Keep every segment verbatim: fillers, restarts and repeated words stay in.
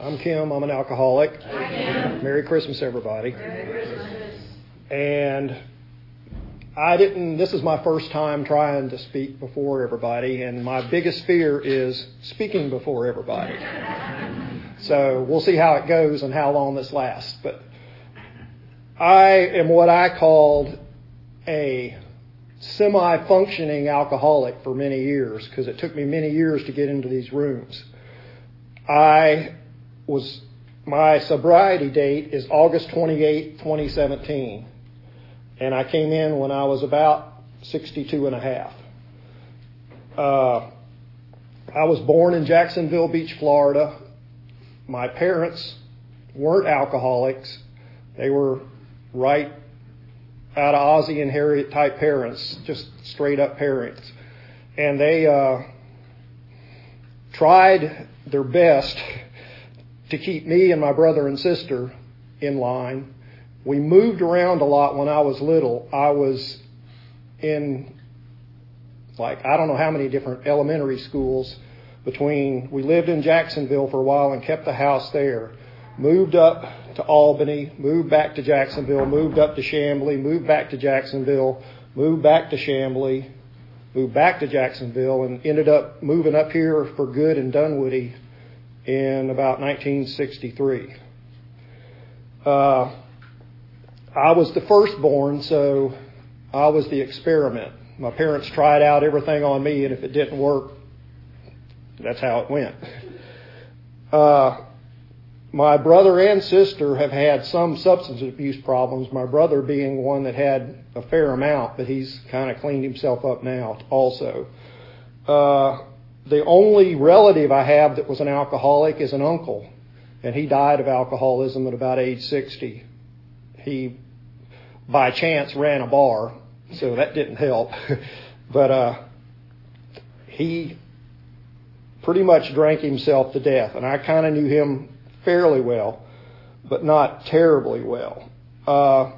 I'm Kim. I'm an alcoholic. Merry Christmas, everybody. Merry Christmas. And I didn't, this is my first time trying to speak before everybody, and my biggest fear is speaking before everybody. So we'll see how it goes and how long this lasts. But I am what I called a semi-functioning alcoholic for many years, because it took me many years to get into these rooms. I was, my sobriety date is August twenty-eighth, twenty seventeen. And I came in when I was about sixty-two and a half. Uh, I was born in Jacksonville Beach, Florida. My parents weren't alcoholics. They were right out of Ozzie and Harriet type parents, just straight up parents. And they uh, tried their best to keep me and my brother and sister in line. We moved around a lot when I was little. I was in, like, I don't know how many different elementary schools between, we lived in Jacksonville for a while and kept the house there. Moved up to Albany, moved back to Jacksonville, moved up to Chamblee, moved back to Jacksonville, moved back to Chamblee, moved back to Jacksonville, and ended up moving up here for good in Dunwoody in about nineteen sixty-three. Uh, I was the firstborn, so I was the experiment. My parents tried out everything on me, and if it didn't work, that's how it went. Uh, my brother and sister have had some substance abuse problems, my brother being one that had a fair amount, but he's kind of cleaned himself up now also. Uh, the only relative I have that was an alcoholic is an uncle, and he died of alcoholism at about age sixty. He, by chance, ran a bar, so that didn't help. But uh, he pretty much drank himself to death, and I kind of knew him fairly well, but not terribly well. Uh,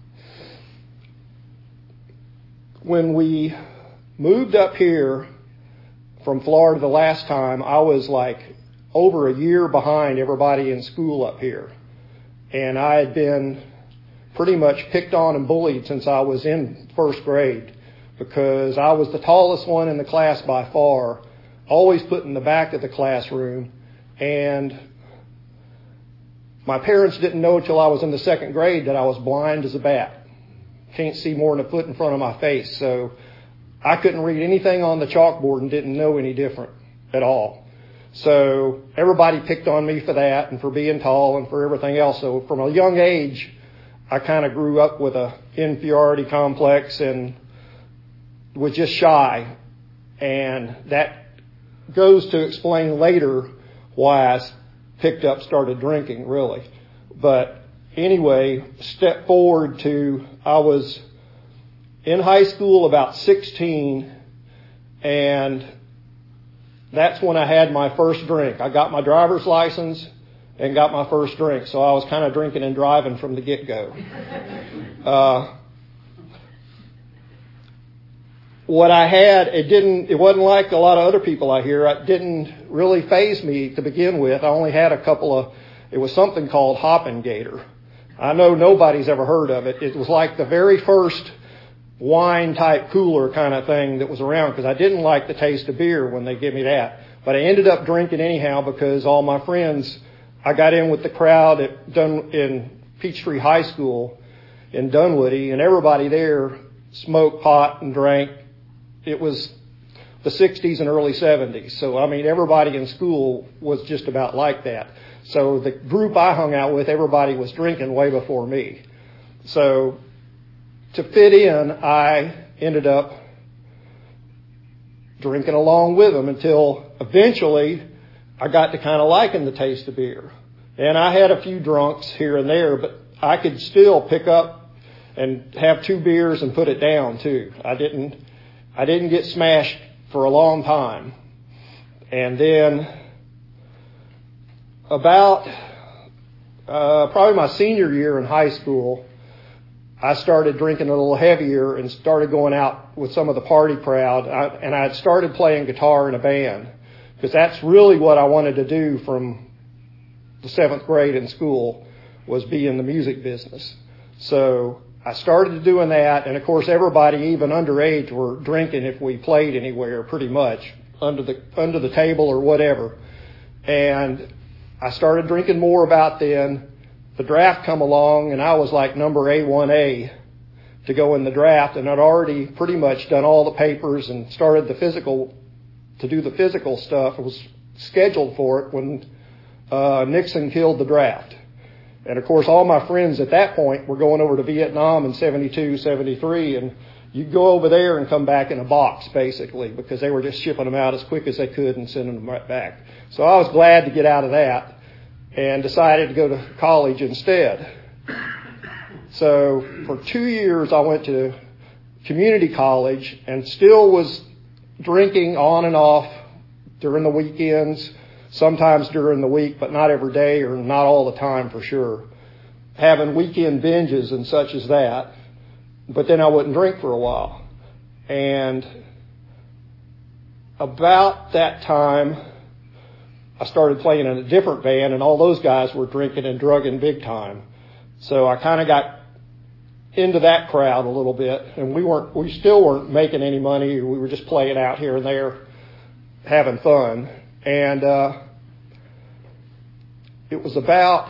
when we moved up here from Florida the last time, I was like over a year behind everybody in school up here, and I had been pretty much picked on and bullied since I was in first grade, because I was the tallest one in the class by far, always put in the back of the classroom, and my parents didn't know until I was in the second grade that I was blind as a bat. Can't see more than a foot in front of my face, so I couldn't read anything on the chalkboard and didn't know any different at all. So everybody picked on me for that and for being tall and for everything else. So from a young age, I kind of grew up with a inferiority complex and was just shy. And that goes to explain later why I picked up, started drinking, really. But anyway, step forward to, I was in high school about sixteen, and that's when I had my first drink. I got my driver's license and got my first drink. So I was kind of drinking and driving from the get-go. Uh, what I had, it didn't, it wasn't like a lot of other people I hear. It didn't really faze me to begin with. I only had a couple of, it was something called Hoppengator. I know nobody's ever heard of it. It was like the very first wine type cooler kind of thing that was around, because I didn't like the taste of beer when they gave me that. But I ended up drinking anyhow because all my friends, I got in with the crowd at Dun, in Peachtree High School in Dunwoody, and everybody there smoked pot and drank. It was the sixties and early seventies. So, I mean, everybody in school was just about like that. So the group I hung out with, everybody was drinking way before me. So to fit in, I ended up drinking along with them until eventually I got to kind of liking the taste of beer. And I had a few drunks here and there, but I could still pick up and have two beers and put it down too. I didn't, I didn't get smashed for a long time. And then about, uh, probably my senior year in high school, I started drinking a little heavier and started going out with some of the party crowd. I, and I had started playing guitar in a band, because that's really what I wanted to do from the seventh grade in school was be in the music business. So I started doing that, and of course everybody, even underage, were drinking if we played anywhere, pretty much under the under the table or whatever. And I started drinking more about then. The draft come along, and I was like number A one A to go in the draft, and I'd already pretty much done all the papers and started the physical to do the physical stuff. I was scheduled for it when uh, Nixon killed the draft. And, of course, all my friends at that point were going over to Vietnam in seventy-two, seventy-three, and you'd go over there and come back in a box, basically, because they were just shipping them out as quick as they could and sending them right back. So I was glad to get out of that and decided to go to college instead. So for two years I went to community college and still was drinking on and off during the weekends, sometimes during the week, but not every day or not all the time for sure. Having weekend binges and such as that. But then I wouldn't drink for a while. And about that time, I started playing in a different band, and all those guys were drinking and drugging big time. So I kind of got into that crowd a little bit, and we weren't, we still weren't making any money. We were just playing out here and there, having fun. And uh, it was about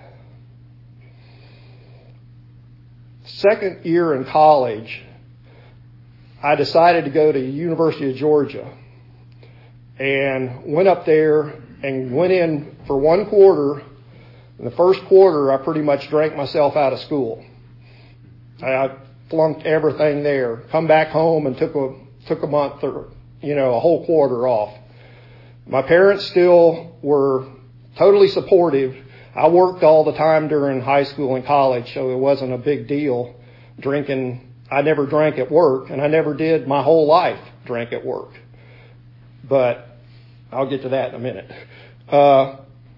second year in college, I decided to go to the University of Georgia and went up there and went in for one quarter. In the first quarter, I pretty much drank myself out of school. I flunked everything there. Come back home and took a took a month or, you know, a whole quarter off. My parents still were totally supportive. I worked all the time during high school and college, so it wasn't a big deal drinking. I never drank at work, and I never did my whole life drink at work. But I'll get to that in a minute. Uh,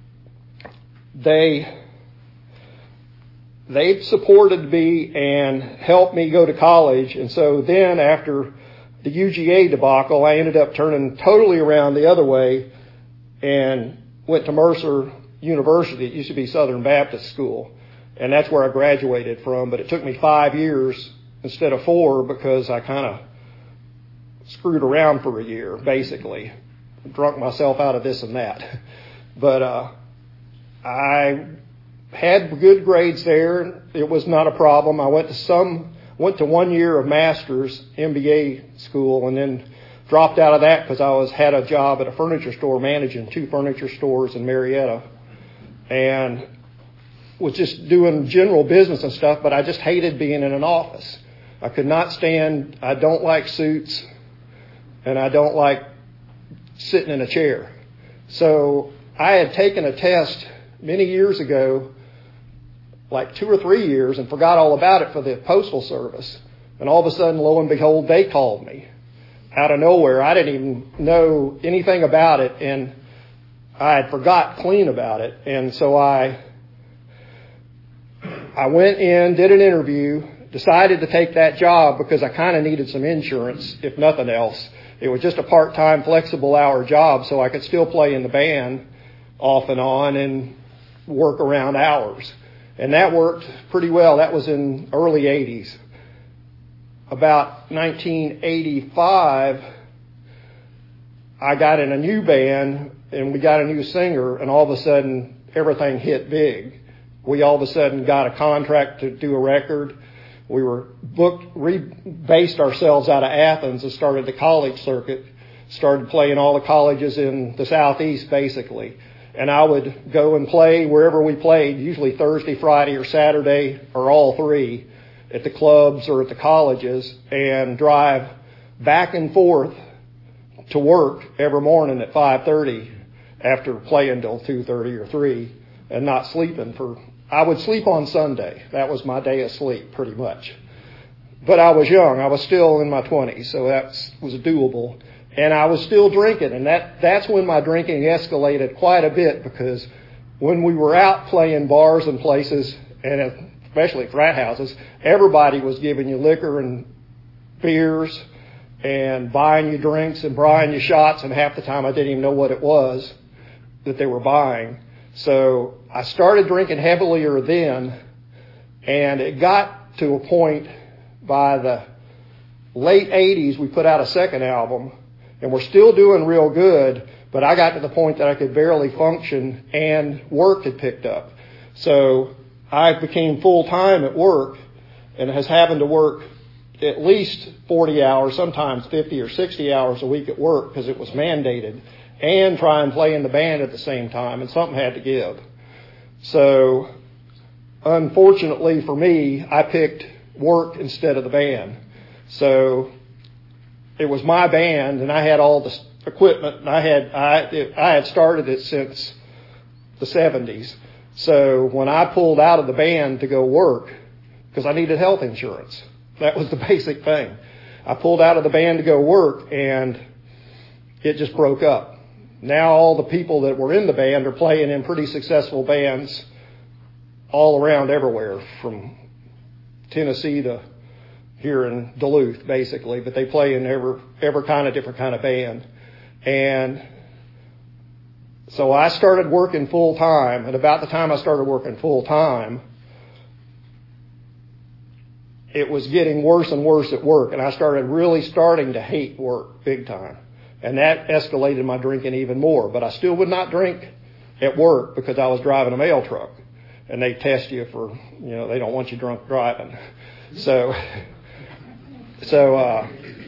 they they supported me and helped me go to college, and so then after the U G A debacle, I ended up turning totally around the other way and went to Mercer University. It used to be Southern Baptist School, and that's where I graduated from. But it took me five years instead of four because I kind of screwed around for a year, basically. Drunk myself out of this and that. But uh, I had good grades there. It was not a problem. I went to some, went to one year of master's M B A school, and then dropped out of that because I was had a job at a furniture store managing two furniture stores in Marietta, and was just doing general business and stuff. But I just hated being in an office. I could not stand. I don't like suits, and I don't like sitting in a chair. So I had taken a test many years ago, like two or three years, and forgot all about it for the Postal Service. And all of a sudden, lo and behold, they called me out of nowhere. I didn't even know anything about it, and I had forgot clean about it. And so I I went in, did an interview, decided to take that job because I kind of needed some insurance, if nothing else. It was just a part-time, flexible hour job, so I could still play in the band off and on and work around hours. And that worked pretty well. That was in early eighties. About nineteen eighty-five, I got in a new band, and we got a new singer, and all of a sudden, everything hit big. We all of a sudden got a contract to do a record. We were booked, re-based ourselves out of Athens and started the college circuit, started playing all the colleges in the Southeast, basically. And I would go and play wherever we played, usually Thursday, Friday, or Saturday, or all three, at the clubs or at the colleges, and drive back and forth to work every morning at five thirty after playing till two thirty or three, and not sleeping for... I would sleep on Sunday. That was my day of sleep, pretty much. But I was young. I was still in my twenties, so that was doable. And I was still drinking, and that that's when my drinking escalated quite a bit, because when we were out playing bars and places, and especially frat houses, everybody was giving you liquor and beers and buying you drinks and buying you shots, and half the time I didn't even know what it was that they were buying. So I started drinking heavier then, and it got to a point by the late eighties, we put out a second album, and we're still doing real good, but I got to the point that I could barely function, and work had picked up. So I became full-time at work, and has having to work at least forty hours, sometimes fifty or sixty hours a week at work because it was mandated, and try and play in the band at the same time, and something had to give. So unfortunately for me, I picked work instead of the band. So it was my band, and I had all the equipment, and I had I I had started it since the seventies. So when I pulled out of the band to go work, because I needed health insurance, that was the basic thing. I pulled out of the band to go work, and it just broke up. Now all the people that were in the band are playing in pretty successful bands all around everywhere, from Tennessee to here in Duluth, basically. But they play in every, every kind of different kind of band. And so I started working full time, and about the time I started working full time, it was getting worse and worse at work, and I started really starting to hate work big time. And that escalated my drinking even more. But I still would not drink at work because I was driving a mail truck. And they test you for, you know, they don't want you drunk driving. So, so uh,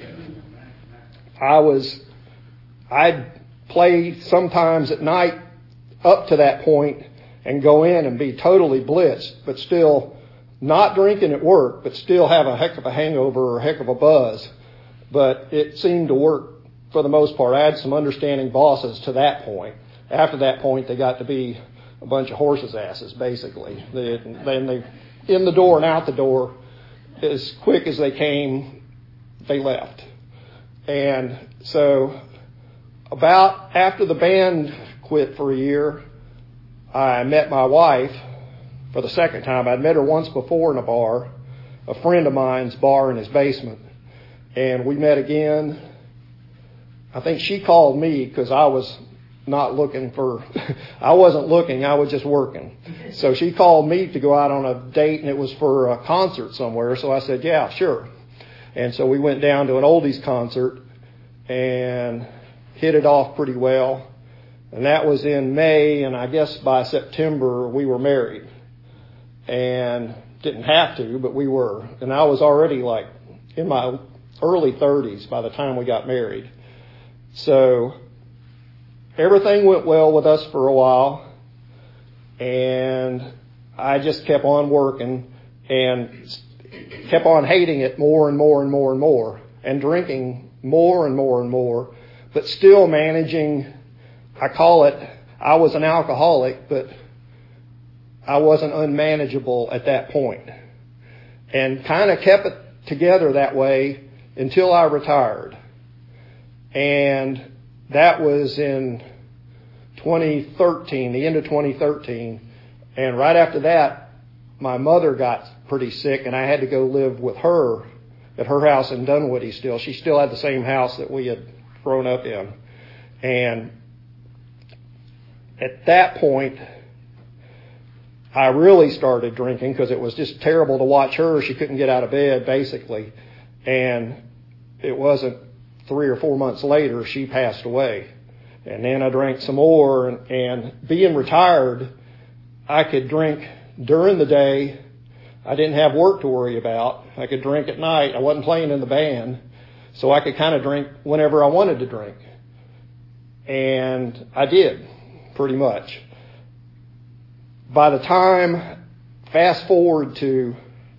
I was, I'd play sometimes at night up to that point and go in and be totally blitzed, but still not drinking at work, but still have a heck of a hangover or a heck of a buzz. But it seemed to work for the most part. I had some understanding bosses to that point. After that point, they got to be a bunch of horses' asses, basically. They, then they, in the door and out the door, as quick as they came, they left. And so about after the band quit for a year, I met my wife for the second time. I'd met her once before in a bar, a friend of mine's bar in his basement. And we met again. I think she called me because I was not looking for, I wasn't looking, I was just working. So she called me to go out on a date, and it was for a concert somewhere. So I said, yeah, sure. And so we went down to an oldies concert and hit it off pretty well. And that was in May, and I guess by September we were married. And didn't have to, but we were. And I was already like in my early thirties by the time we got married. So everything went well with us for a while, and I just kept on working and kept on hating it more and more and more and more, and drinking more and more and more, but still managing. I call it, I was an alcoholic, but I wasn't unmanageable at that point, and kind of kept it together that way until I retired. And that was in twenty thirteen, the end of twenty thirteen. And right after that, my mother got pretty sick, and I had to go live with her at her house in Dunwoody still. She still had the same house that we had grown up in. And at that point, I really started drinking because it was just terrible to watch her. She couldn't get out of bed, basically. And it wasn't three or four months later, she passed away. And then I drank some more, and, and being retired, I could drink during the day. I didn't have work to worry about. I could drink at night. I wasn't playing in the band, so I could kind of drink whenever I wanted to drink. And I did, pretty much. By the time, fast forward to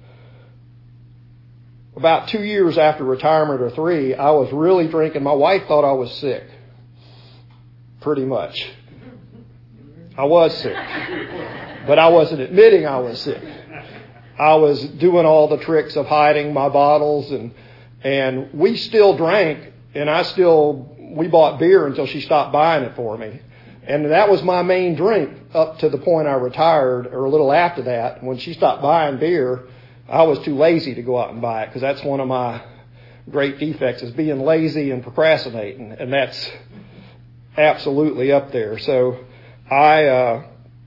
about two years after retirement, or three, I was really drinking. My wife thought I was sick. Pretty much. I was sick. But I wasn't admitting I was sick. I was doing all the tricks of hiding my bottles, and and we still drank, and I still, we bought beer until she stopped buying it for me. And that was my main drink up to the point I retired, or a little after that. When she stopped buying beer, I was too lazy to go out and buy it, because that's one of my great defects, is being lazy and procrastinating. And that's absolutely up there. So I uh,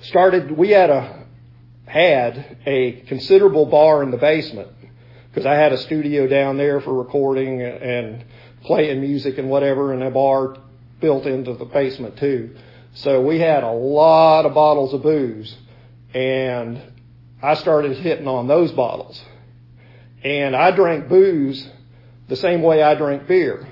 started, we had a, had a considerable bar in the basement because I had a studio down there for recording and playing music and whatever, and a bar built into the basement too. So we had a lot of bottles of booze, and I started hitting on those bottles. And I drank booze the same way I drink beer.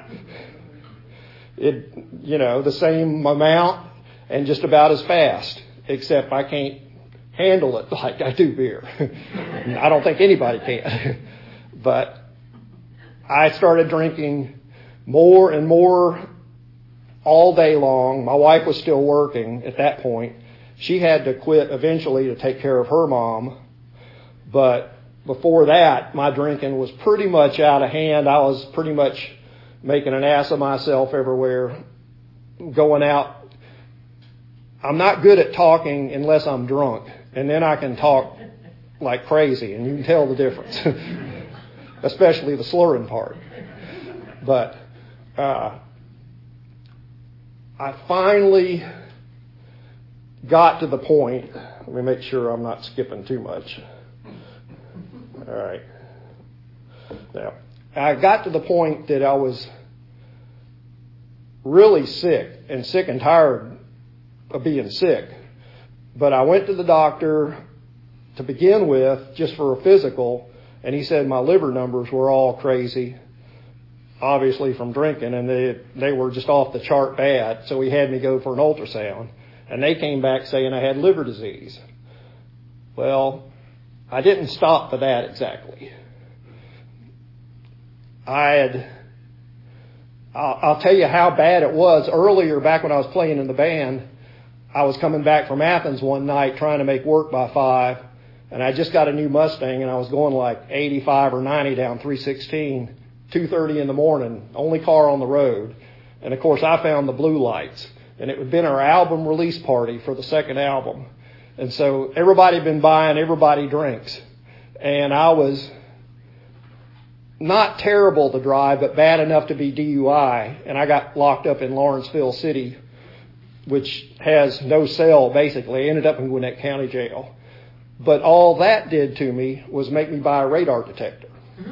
It, you know, the same amount and just about as fast, except I can't handle it like I do beer. I don't think anybody can. But I started drinking more and more all day long. My wife was still working at that point. She had to quit eventually to take care of her mom. But before that, my drinking was pretty much out of hand. I was pretty much making an ass of myself everywhere, going out. I'm not good at talking unless I'm drunk, and then I can talk like crazy, and you can tell the difference, especially the slurring part. But uh, I finally got to the point. Let me make sure I'm not skipping too much. All right. Now, I got to the point that I was really sick and sick and tired of being sick. But I went to the doctor to begin with just for a physical, and he said my liver numbers were all crazy, obviously from drinking, and they they were just off the chart bad. So he had me go for an ultrasound, and they came back saying I had liver disease. Well, I didn't stop for that exactly. I had, I'll, I'll tell you how bad it was. Earlier, back when I was playing in the band, I was coming back from Athens one night trying to make work by five, and I just got a new Mustang, and I was going like eighty-five or ninety down three sixteen, two thirty in the morning, only car on the road. And of course, I found the Blue Lights, and it had been our album release party for the second album. And so everybody had been buying, everybody drinks. And I was not terrible to drive, but bad enough to be D U I. And I got locked up in Lawrenceville City, which has no cell, basically. I ended up in Gwinnett County Jail. But all that did to me was make me buy a radar detector.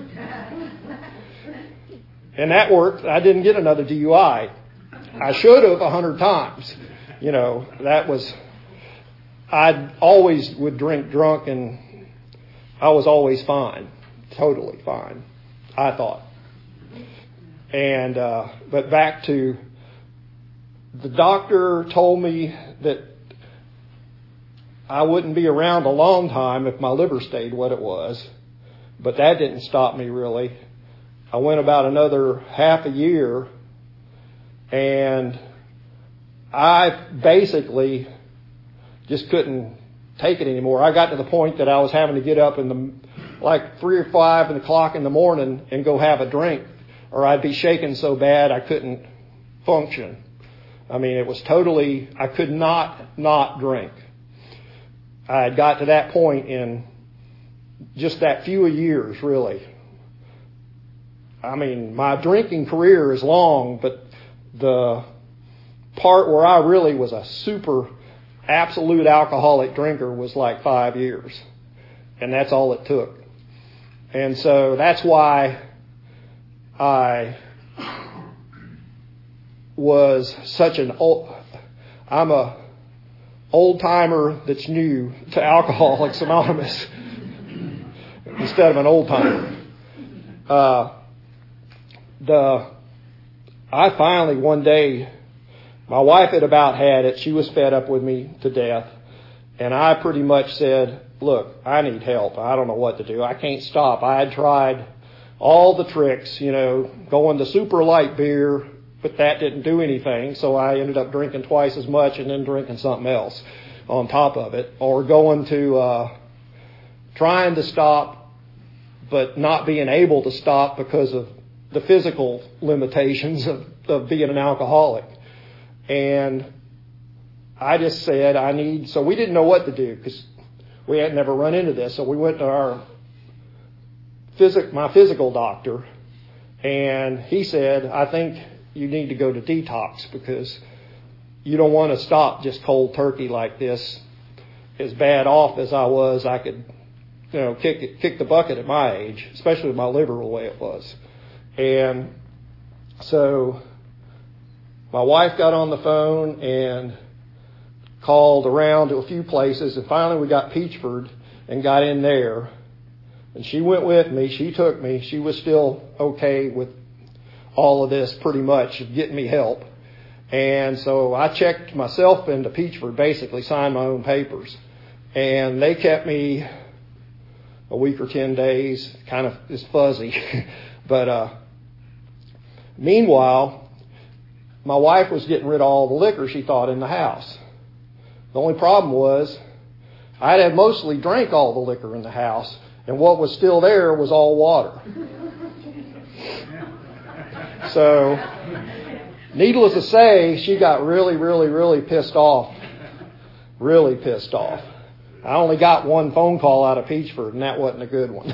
And that worked. I didn't get another D U I. I should have a hundred times. You know, that was... I always would drink drunk, and I was always fine, totally fine, I thought. And uh, but back to the doctor told me that I wouldn't be around a long time if my liver stayed what it was, but that didn't stop me really. I went about another half a year, and I basically just couldn't take it anymore. I got to the point that I was having to get up in the like three or five o'clock in the morning and go have a drink, or I'd be shaking so bad I couldn't function. I mean, it was totally, I could not not drink. I had got to that point in just that few years, really. I mean, my drinking career is long, but the part where I really was a super absolute alcoholic drinker was like five years. And that's all it took. And so that's why I was such an old, I'm a old timer that's new to Alcoholics Anonymous instead of an old timer. Uh, the, I finally one day, my wife had about had it. She was fed up with me to death. And I pretty much said, look, I need help. I don't know what to do. I can't stop. I had tried all the tricks, you know, going to super light beer, but that didn't do anything. So I ended up drinking twice as much and then drinking something else on top of it. Or going to, uh, trying to stop, but not being able to stop because of the physical limitations of, of being an alcoholic. And I just said, I need, so we didn't know what to do because we had never run into this. So we went to our physic, my physical doctor, and he said, I think you need to go to detox because you don't want to stop just cold turkey like this as bad off as I was, I could, you know, kick it, kick the bucket at my age, especially with my liver the way it was. And so my wife got on the phone and called around to a few places, and finally we got Peachford and got in there. And she went with me. She took me. She was still okay with all of this pretty much, getting me help. And so I checked myself into Peachford, basically signed my own papers. And they kept me a week or ten days, kind of is fuzzy. But uh, meanwhile, my wife was getting rid of all the liquor she thought in the house. The only problem was I had mostly drank all the liquor in the house, and what was still there was all water. So, needless to say, she got really, really, really pissed off. Really pissed off. I only got one phone call out of Peachford, and that wasn't a good one.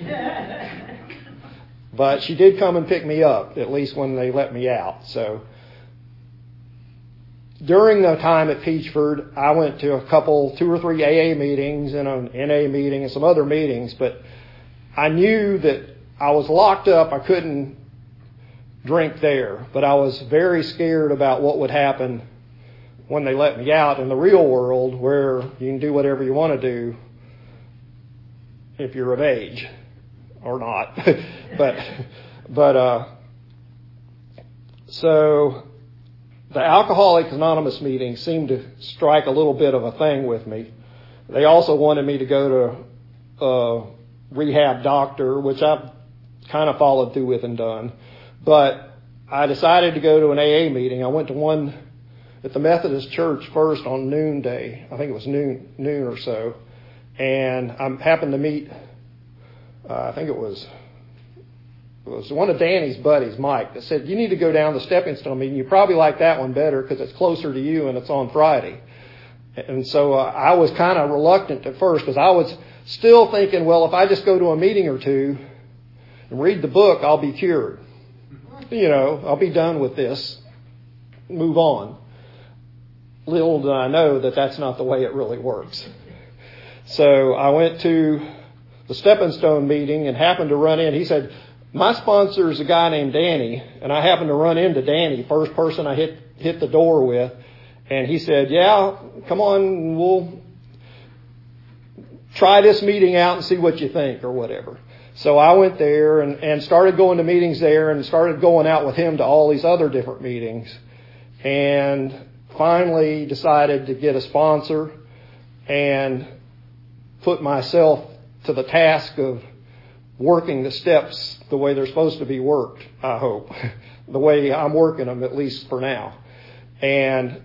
But she did come and pick me up, at least when they let me out. So, during the time at Peachford, I went to a couple, two or three A A meetings and an N A meeting and some other meetings, but I knew that I was locked up. I couldn't drink there, but I was very scared about what would happen when they let me out in the real world, where you can do whatever you want to do if you're of age or not. but, but, uh, so the Alcoholics Anonymous meeting seemed to strike a little bit of a thing with me. They also wanted me to go to a rehab doctor, which I've kind of followed through with and done. But I decided to go to an A A meeting. I went to one at the Methodist Church first on noonday. I think it was noon, noon or so. And I happened to meet, uh, I think it was, it was one of Danny's buddies, Mike, that said, you need to go down to the Stepping Stone meeting. You probably like that one better because it's closer to you and it's on Friday. And so uh, I was kind of reluctant at first because I was still thinking, well, if I just go to a meeting or two and read the book, I'll be cured. You know, I'll be done with this, move on. Little did I know that that's not the way it really works. So I went to the Stepping Stone meeting and happened to run in. He said, my sponsor is a guy named Danny, and I happened to run into Danny, first person I hit hit the door with. And he said, yeah, come on, we'll try this meeting out and see what you think or whatever. So I went there and, and started going to meetings there and started going out with him to all these other different meetings. And finally decided to get a sponsor and put myself to the task of working the steps the way they're supposed to be worked, I hope. The way I'm working them, at least for now. And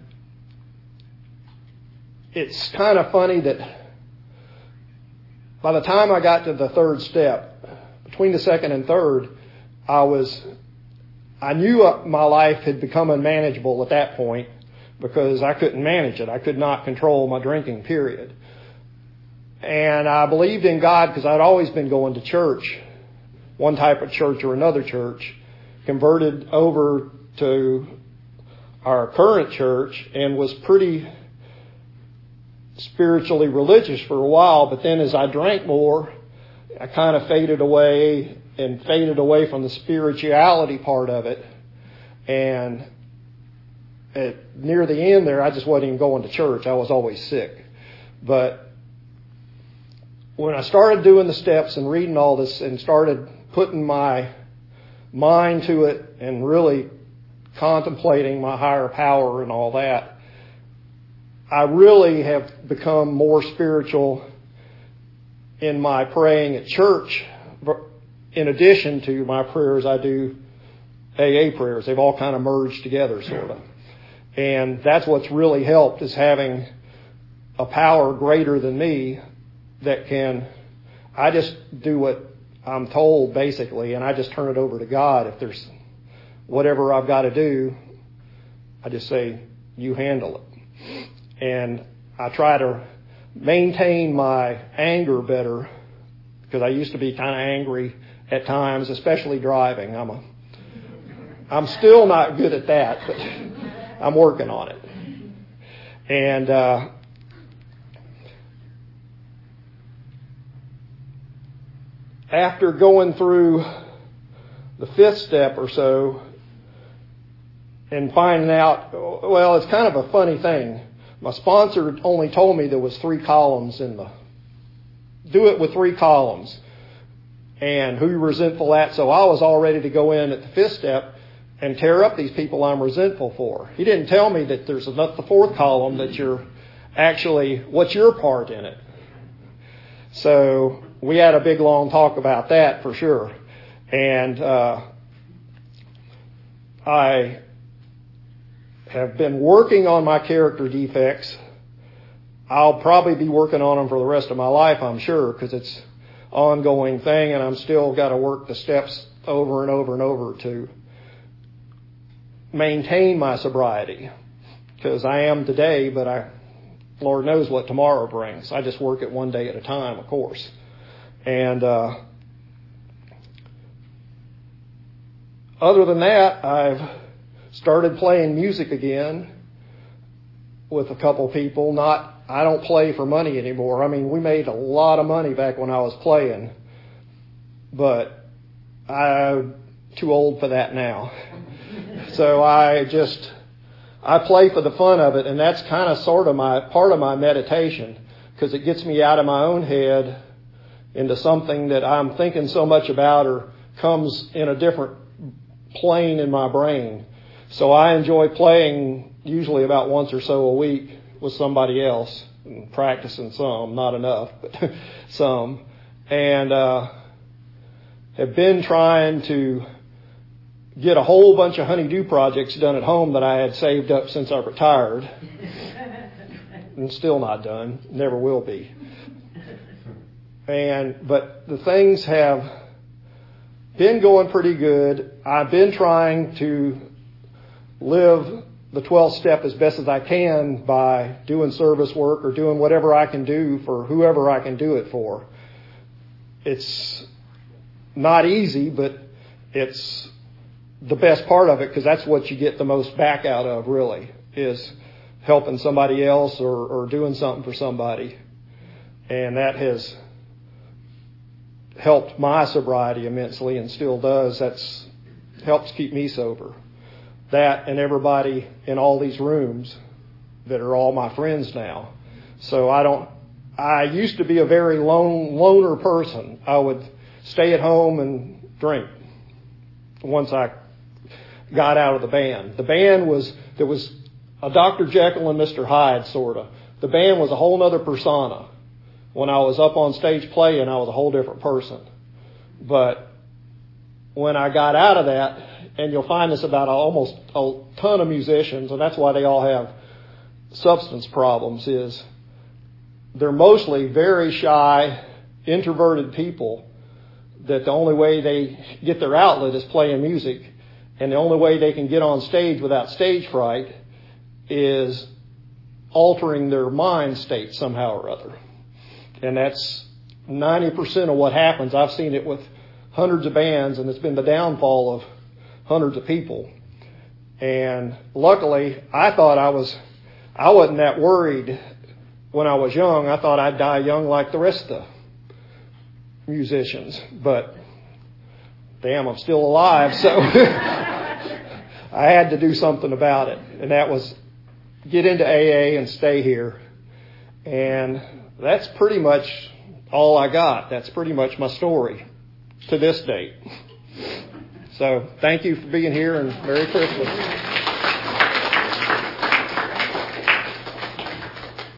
it's kind of funny that by the time I got to the third step, between the second and third, I was, I knew my life had become unmanageable at that point because I couldn't manage it. I could not control my drinking, period. And I believed in God because I'd always been going to church, one type of church or another church, converted over to our current church and was pretty spiritually religious for a while. But then as I drank more, I kind of faded away and faded away from the spirituality part of it. And at, near the end there, I just wasn't even going to church. I was always sick. But when I started doing the steps and reading all this and started putting my mind to it and really contemplating my higher power and all that, I really have become more spiritual in my praying at church. In addition to my prayers, I do A A prayers. They've all kind of merged together, sort of. And that's what's really helped, is having a power greater than me that can, I just do what I'm told, basically, and I just turn it over to God. If there's whatever I've got to do, I just say, you handle it. And I try to maintain my anger better, because I used to be kind of angry at times, especially driving. I'm a, I'm still not good at that, but I'm working on it. And uh, after going through the fifth step or so and finding out, well, it's kind of a funny thing. My sponsor only told me there was three columns in the, do it with three columns. And who you're resentful at. So I was all ready to go in at the fifth step and tear up these people I'm resentful for. He didn't tell me that there's enough the fourth column that you're actually, what's your part in it? So we had a big long talk about that for sure. And uh, I have been working on my character defects. I'll probably be working on them for the rest of my life, I'm sure, because it's ongoing thing, and I'm still got to work the steps over and over and over to maintain my sobriety, because I am today, but I, Lord knows what tomorrow brings. I just work it one day at a time, of course. And uh, other than that, I've started playing music again with a couple people. Not I don't play for money anymore. I mean, we made a lot of money back when I was playing, but I'm too old for that now. So I just, I play for the fun of it, and that's kind of sort of my, part of my meditation, because it gets me out of my own head into something that I'm thinking so much about or comes in a different plane in my brain. So I enjoy playing usually about once or so a week with somebody else, and practicing some, not enough, but some, and uh, have been trying to get a whole bunch of honey-do projects done at home that I had saved up since I retired, and still not done, never will be. And but the things have been going pretty good. I've been trying to live the twelfth step as best as I can by doing service work or doing whatever I can do for whoever I can do it for. It's not easy, but it's the best part of it, because that's what you get the most back out of, really, is helping somebody else or, or doing something for somebody. And that has helped my sobriety immensely and still does. That's helps keep me sober. That and everybody in all these rooms that are all my friends now. So I don't, I used to be a very lone, loner person. I would stay at home and drink once I got out of the band. The band was, there was a Doctor Jekyll and Mister Hyde, sort of. The band was a whole other persona. When I was up on stage playing, I was a whole different person. But when I got out of that, and you'll find this about almost a ton of musicians, and that's why they all have substance problems, is they're mostly very shy, introverted people that the only way they get their outlet is playing music, and the only way they can get on stage without stage fright is altering their mind state somehow or other. And that's ninety percent of what happens. I've seen it with hundreds of bands, and it's been the downfall of hundreds of people. And luckily, I thought I was, I wasn't that worried when I was young. I thought I'd die young like the rest of the musicians. But damn, I'm still alive, so I had to do something about it. And that was get into A A and stay here. And that's pretty much all I got. That's pretty much my story to this date. So thank you for being here, and Merry Christmas.